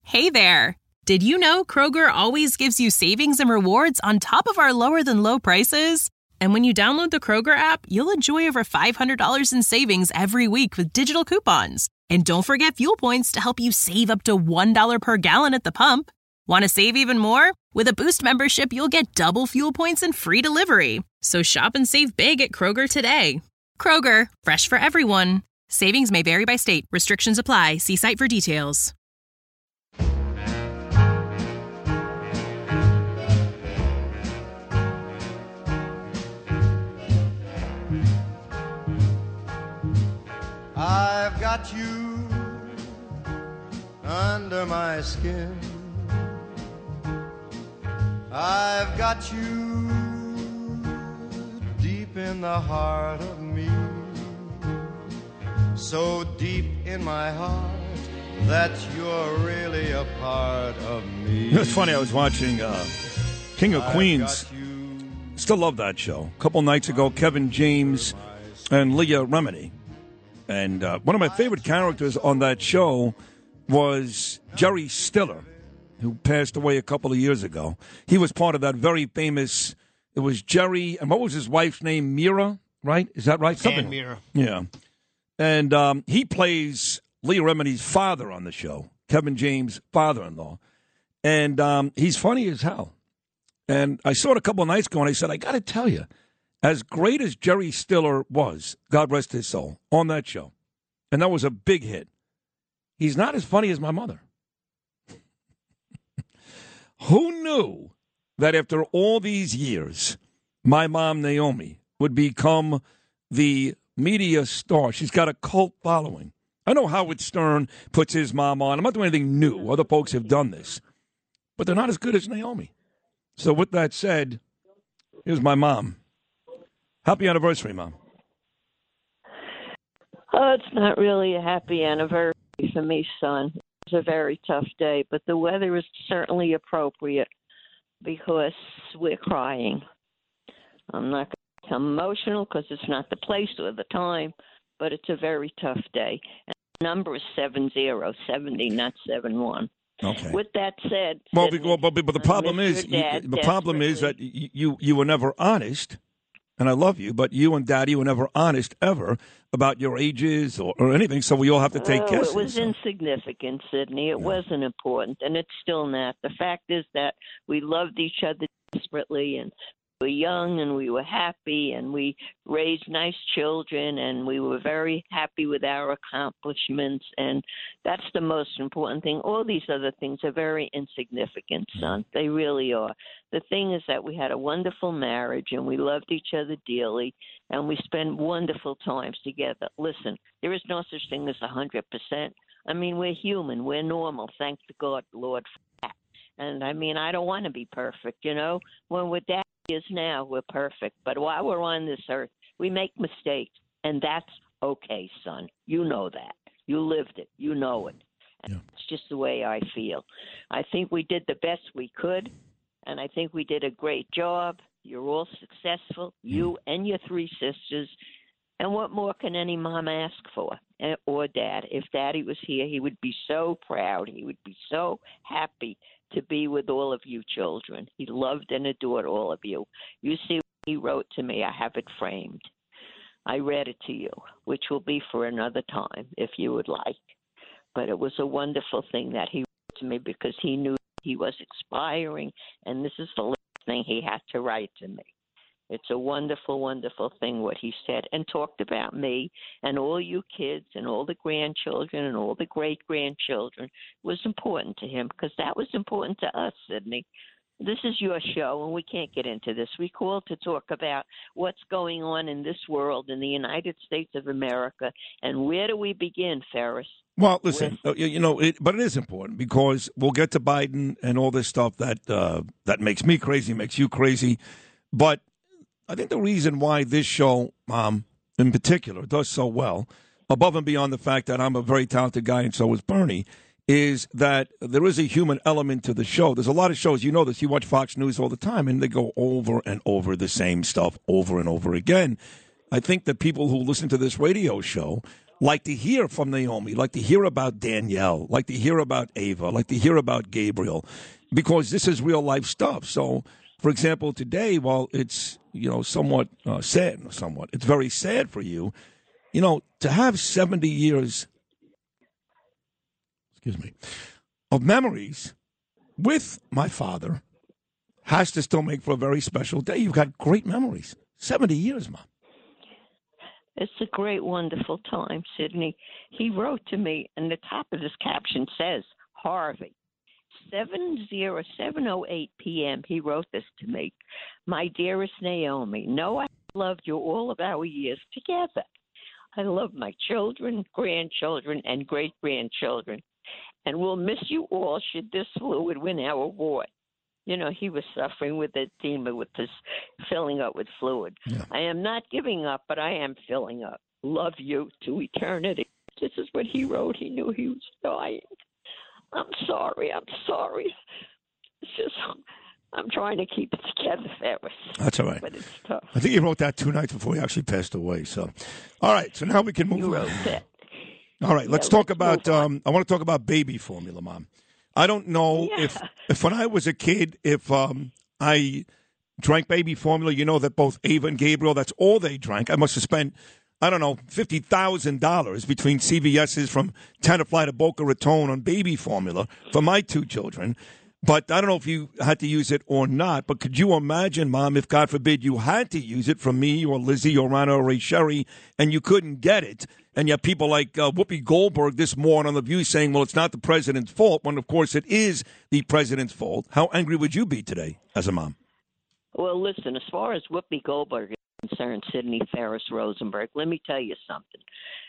Hey there! Did you know Kroger always gives you savings and rewards on top of our lower-than-low prices? And when you download the Kroger app, you'll enjoy over $500 in savings every week with digital coupons. And don't forget fuel points to help you save up to $1 per gallon at the pump. Want to save even more? With a Boost membership, you'll get double fuel points and free delivery. So shop and save big at Kroger today. Kroger, fresh for everyone. Savings may vary by state. Restrictions apply. See site for details. I've got you under my skin. I've got you deep in the heart of me. So deep in my heart that you're really a part of me. It's funny, I was watching King of Queens. Still love that show. A couple nights ago, Kevin James and Leah Remini. And one of my favorite characters on that show was Jerry Stiller, who passed away a couple of years ago. He was part of that very famous, it was Jerry, and what was his wife's name? Mira, right? Is that right? Something. And Mira. Yeah. And he plays Leah Remini's father on the show, Kevin James' father-in-law. And he's funny as hell. And I saw it a couple of nights ago, and I said, I got to tell you, as great as Jerry Stiller was, God rest his soul, on that show, and that was a big hit, he's not as funny as my mother. Who knew that after all these years, my mom, Naomi, would become the media star? She's got a cult following. I know Howard Stern puts his mom on. I'm not doing anything new. Other folks have done this. But they're not as good as Naomi. So with that said, here's my mom. Happy anniversary, Mom. Oh, it's not really a happy anniversary for me, son. It's a very tough day, but the weather is certainly appropriate because we're crying. I'm not going to become emotional because it's not the place or the time, but it's a very tough day. And the number is 70, not 71. Okay. With that said, well, but the problem is, that you were never honest. And I love you, but you and Daddy were never honest ever about your ages or anything, so we all have to take guesses. It was insignificant, Sidney. It wasn't important, and it's still not. The fact is that we loved each other desperately, and we were young, and we were happy, and we raised nice children, and we were very happy with our accomplishments, and that's the most important thing. All these other things are very insignificant, son. They really are. The thing is that we had a wonderful marriage, and we loved each other dearly, and we spent wonderful times together. Listen, there is no such thing as 100%. I mean, we're human. We're normal. Thank the God, Lord, for that. And, I mean, I don't want to be perfect, you know. When we're Daddy is now, we're perfect. But while we're on this earth, we make mistakes, and that's okay, son. You know that. You lived it. You know it. And it's just the way I feel. I think we did the best we could. And I think we did a great job. You're all successful, you and your three sisters. And what more can any mom ask for, or dad? If Daddy was here, he would be so proud. He would be so happy to be with all of you children. He loved and adored all of you. You see what he wrote to me. I have it framed. I read it to you, which will be for another time if you would like. But it was a wonderful thing that he wrote to me because he knew he was expiring, and this is the last thing he had to write to me. It's a wonderful, wonderful thing what he said and talked about me and all you kids and all the grandchildren and all the great-grandchildren. It was important to him because that was important to us, Sidney. This is your show, and we can't get into this. We called to talk about what's going on in this world, in the United States of America, and where do we begin, Ferris? Well, listen, but it is important because we'll get to Biden and all this stuff that makes me crazy, makes you crazy. But I think the reason why this show, in particular, does so well, above and beyond the fact that I'm a very talented guy and so is Bernie, is that there is a human element to the show. There's a lot of shows, you know this, you watch Fox News all the time, and they go over and over the same stuff over and over again. I think that people who listen to this radio show like to hear from Naomi, like to hear about Danielle, like to hear about Ava, like to hear about Gabriel, because this is real life stuff. So, for example, today, while it's, somewhat sad, it's very sad for you, to have 70 years, of memories with my father has to still make for a very special day. You've got great memories. 70 years, Mom. It's a great, wonderful time, Sidney. He wrote to me, and the top of his caption says, Harvey, 7:08 p.m. He wrote this to me. My dearest Naomi, know I loved you all of our years together. I love my children, grandchildren, and great-grandchildren, and we'll miss you all should this fluid win our award. He was suffering with edema, with this filling up with fluid. Yeah. I am not giving up, but I am filling up. Love you to eternity. This is what he wrote. He knew he was dying. I'm sorry. It's just, I'm trying to keep it together, Ferris. That's all right. But it's tough. I think he wrote that 2 nights before he actually passed away. So, all right. So now we can move You wrote that. All right. Let's talk about, I want to talk about baby formula, Mom. I don't know if when I was a kid, if I drank baby formula, that both Ava and Gabriel, that's all they drank. I must have spent, $50,000 between CVS's from Tenafly to Boca Raton on baby formula for my 2 children. But I don't know if you had to use it or not. But could you imagine, Mom, if God forbid you had to use it from me or Lizzie or Rana or Ray Sherry and you couldn't get it? And you have people like Whoopi Goldberg this morning on The View saying, well, it's not the president's fault, when, of course, it is the president's fault. How angry would you be today as a mom? Well, listen, as far as Whoopi Goldberg is concerned, Sidney Ferris Rosenberg, let me tell you something.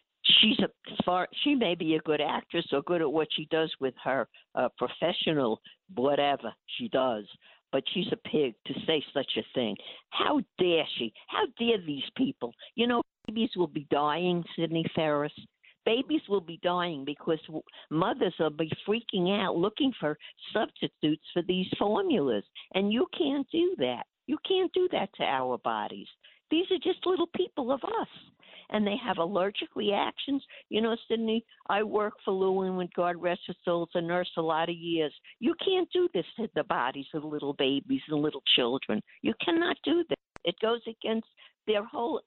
She may be a good actress or good at what she does with her professional whatever she does, but she's a pig to say such a thing. How dare she? How dare these people? Babies will be dying, Sidney Ferris. Babies will be dying because mothers will be freaking out looking for substitutes for these formulas, and you can't do that. You can't do that to our bodies. These are just little people of us. And they have allergic reactions. Sidney, I worked for Lewin with God rest his soul as a nurse a lot of years. You can't do this to the bodies of little babies and little children. You cannot do that. It goes against their whole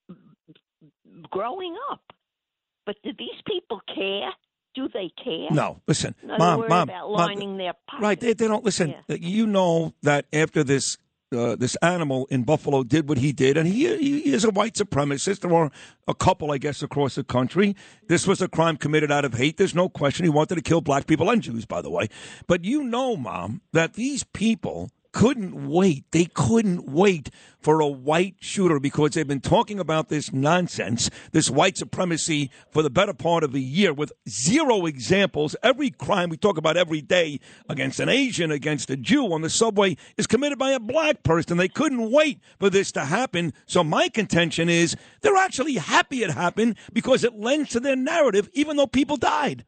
growing up. But do these people care? Do they care? No. Listen, no, Mom, about lining their pockets. Right, they don't listen. Yeah. You know that after this animal in Buffalo did what he did, and he is a white supremacist. There were a couple, I guess, across the country. This was a crime committed out of hate. There's no question. He wanted to kill black people and Jews, by the way. But Mom, that these people couldn't wait. They couldn't wait for a white shooter because they've been talking about this nonsense, this white supremacy for the better part of a year with zero examples. Every crime we talk about every day against an Asian, against a Jew on the subway is committed by a black person. They couldn't wait for this to happen. So my contention is they're actually happy it happened because it lends to their narrative, even though people died.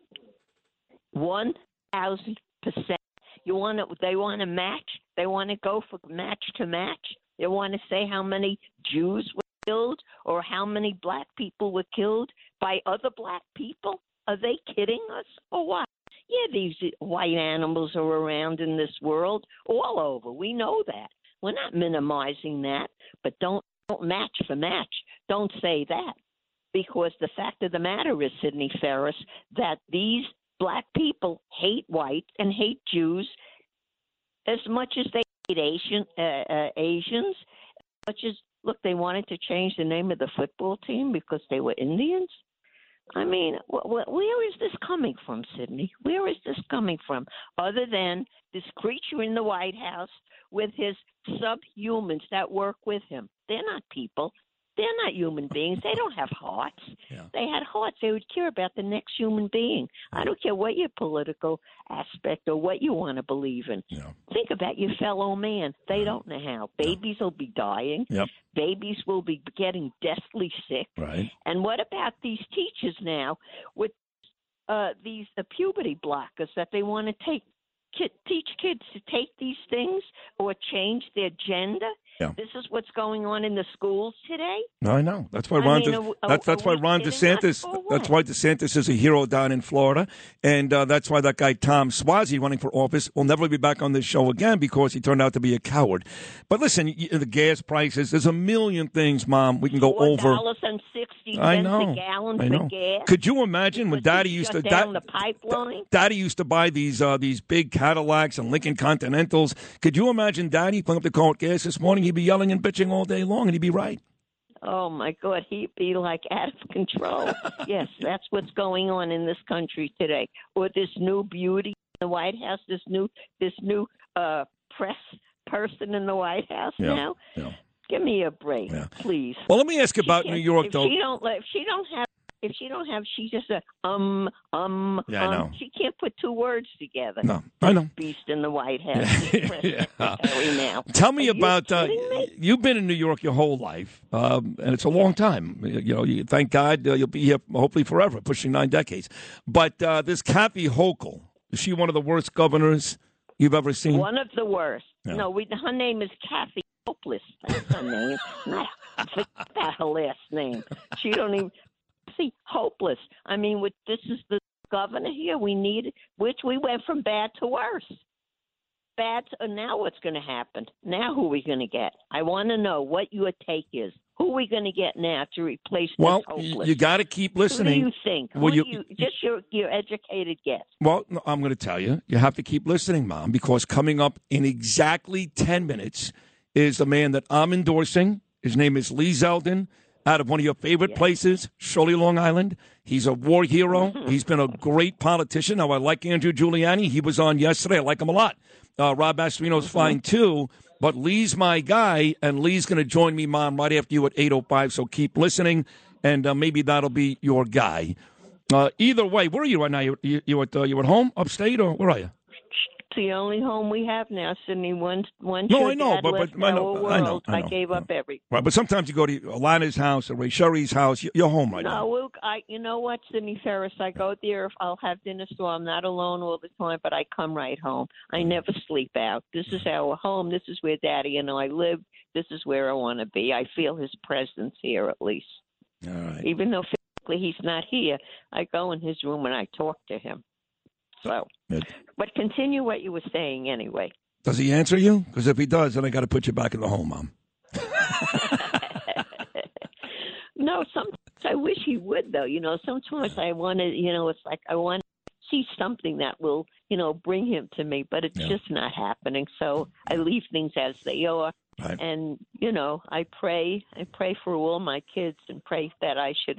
1,000%. They want to match. They want to go for match to match. They want to say how many Jews were killed or how many black people were killed by other black people. Are they kidding us or what? Yeah, these white animals are around in this world all over. We know that. We're not minimizing that, but don't match for match. Don't say that, because the fact of the matter is, Sidney Ferris, that these black people hate white and hate Jews as much as they hate Asians. As much as, look, they wanted to change the name of the football team because they were Indians. I mean, where is this coming from, Sidney? Where is this coming from? Other than this creature in the White House with his subhumans that work with him. They're not people. They're not human beings. They don't have hearts. Yeah. They had hearts. They would care about the next human being. I don't care what your political aspect or what you want to believe in. Yeah. Think about your fellow man. They don't know how. Babies will be dying. Yep. Babies will be getting deathly sick. Right. And what about these teachers now with these puberty blockers that they want to take teach kids to take these things or change their gender? Yeah. This is what's going on in the schools today. I know. That's why Ron DeSantis. That's why DeSantis is a hero down in Florida, and that's why that guy Tom Suozzi running for office will never be back on this show again because he turned out to be a coward. But listen, the gas prices. There's a million things, Mom. We can go over. $4.60 I know. a gallon I know. for gas. Could you imagine when Daddy used to down the pipeline? Daddy used to buy these big Cadillacs and Lincoln Continentals. Could you imagine Daddy pulling up the car with gas this morning? He'd be yelling and bitching all day long, and he'd be right. Oh, my God. He'd be, like, out of control. Yes, that's what's going on in this country today. Or this new beauty in the White House, this new press person in the White House now. Yeah. Give me a break, please. Well, let me ask you about New York, though. If she don't have, she's just a Yeah, I know. She can't put two words together. No, I know. Beast in the White House. Now. Tell me about you've been in New York your whole life, and it's a long time. Thank God you'll be here hopefully forever, pushing 9 decades. But this Kathy Hochul, is she one of the worst governors you've ever seen? One of the worst. Yeah. No, her name is Kathy Hopeless. That's her name. Forget about her last name. She don't even. See, hopeless. I mean, this is the governor here. We need, which we went from bad to worse. Now what's going to happen? Now who are we going to get? I want to know what your take is. Who are we going to get now to replace this hopeless? Well, you got to keep listening. Who do you think? Just your educated guess. Well, I'm going to tell you. You have to keep listening, Mom, because coming up in exactly 10 minutes is the man that I'm endorsing. His name is Lee Zeldin. Out of one of your favorite places, Shirley, Long Island. He's a war hero. He's been a great politician. Now, I like Andrew Giuliani. He was on yesterday. I like him a lot. Rob Astorino's fine, too. But Lee's my guy, and Lee's going to join me, Mom, right after you at 8:05. So keep listening, and maybe that'll be your guy. Either way, where are you right now? You at home, upstate, or where are you? The only home we have now, Sydney. Once no, I know, but I know. I gave up everything. Right, but sometimes you go to Alana's house or Ray Sherry's house. You're home right now. No, you know what, Sydney Ferris? I go there if I'll have dinner, so I'm not alone all the time. But I come right home. I never sleep out. This is our home. This is where Daddy and I live. This is where I want to be. I feel his presence here at least. All right. Even though physically he's not here, I go in his room and I talk to him. So, but continue what you were saying anyway. Does he answer you? Because if he does, then I got to put you back in the home, Mom. No, sometimes I wish he would, though. Sometimes I want to, it's like I want to see something that will, bring him to me, but it's just not happening. So I leave things as they are. Right. And, I pray for all my kids and pray that I should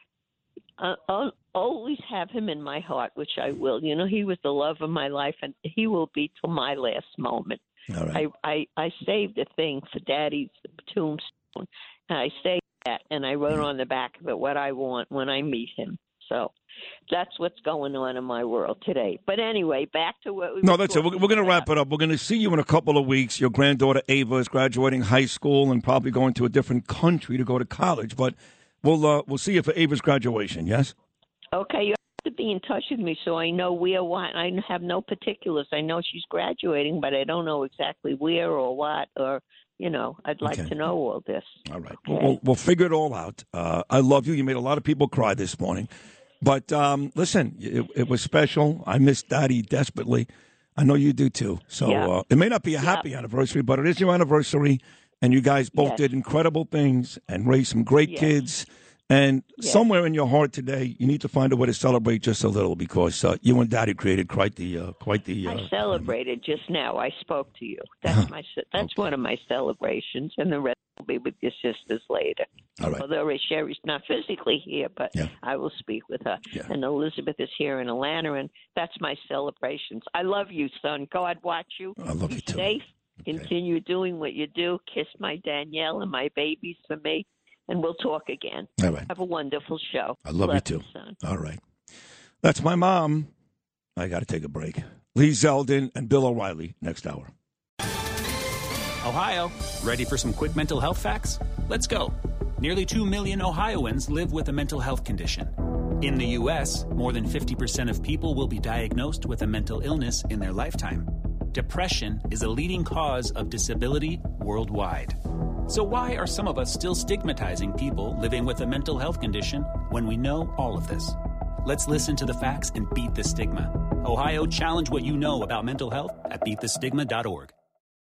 I'll always have him in my heart, which I will. He was the love of my life, and he will be till my last moment. All right. I saved a thing for Daddy's tombstone, and I saved that, and I wrote on the back of it what I want when I meet him. So that's what's going on in my world today. But anyway, back to what we were that's it. We're going to wrap it up. We're going to see you in a couple of weeks. Your granddaughter Ava is graduating high school and probably going to a different country to go to college, but we'll see you for Ava's graduation, yes? Okay, you have to be in touch with me so I know where, what. I have no particulars. I know she's graduating, but I don't know exactly where or what, or, I'd like to know all this. All right. Okay. We'll figure it all out. I love you. You made a lot of people cry this morning. But listen, it was special. I miss Daddy desperately. I know you do, too. So it may not be a happy anniversary, but it is your anniversary. And you guys both did incredible things and raised some great kids. And somewhere in your heart today, you need to find a way to celebrate just a little because you and Daddy created quite the. I celebrated just now. I spoke to you. That's one of my celebrations, and the rest will be with your sisters later. All right. Although Sherry's not physically here, but I will speak with her. Yeah. And Elizabeth is here in Atlanta, and that's my celebrations. I love you, son. God watch you. I love you too. Safe. Okay. Continue doing what you do. Kiss my Danielle and my babies for me, and we'll talk again. All right. Have a wonderful show. I love you too. Son. All right. That's my mom. I got to take a break. Lee Zeldin and Bill O'Reilly next hour. Ohio, ready for some quick mental health facts? Let's go. Nearly 2 million Ohioans live with a mental health condition. In the U.S., more than 50% of people will be diagnosed with a mental illness in their lifetime. Depression is a leading cause of disability worldwide. So why are some of us still stigmatizing people living with a mental health condition when we know all of this? Let's listen to the facts and beat the stigma. Ohio, challenge what you know about mental health at beatthestigma.org.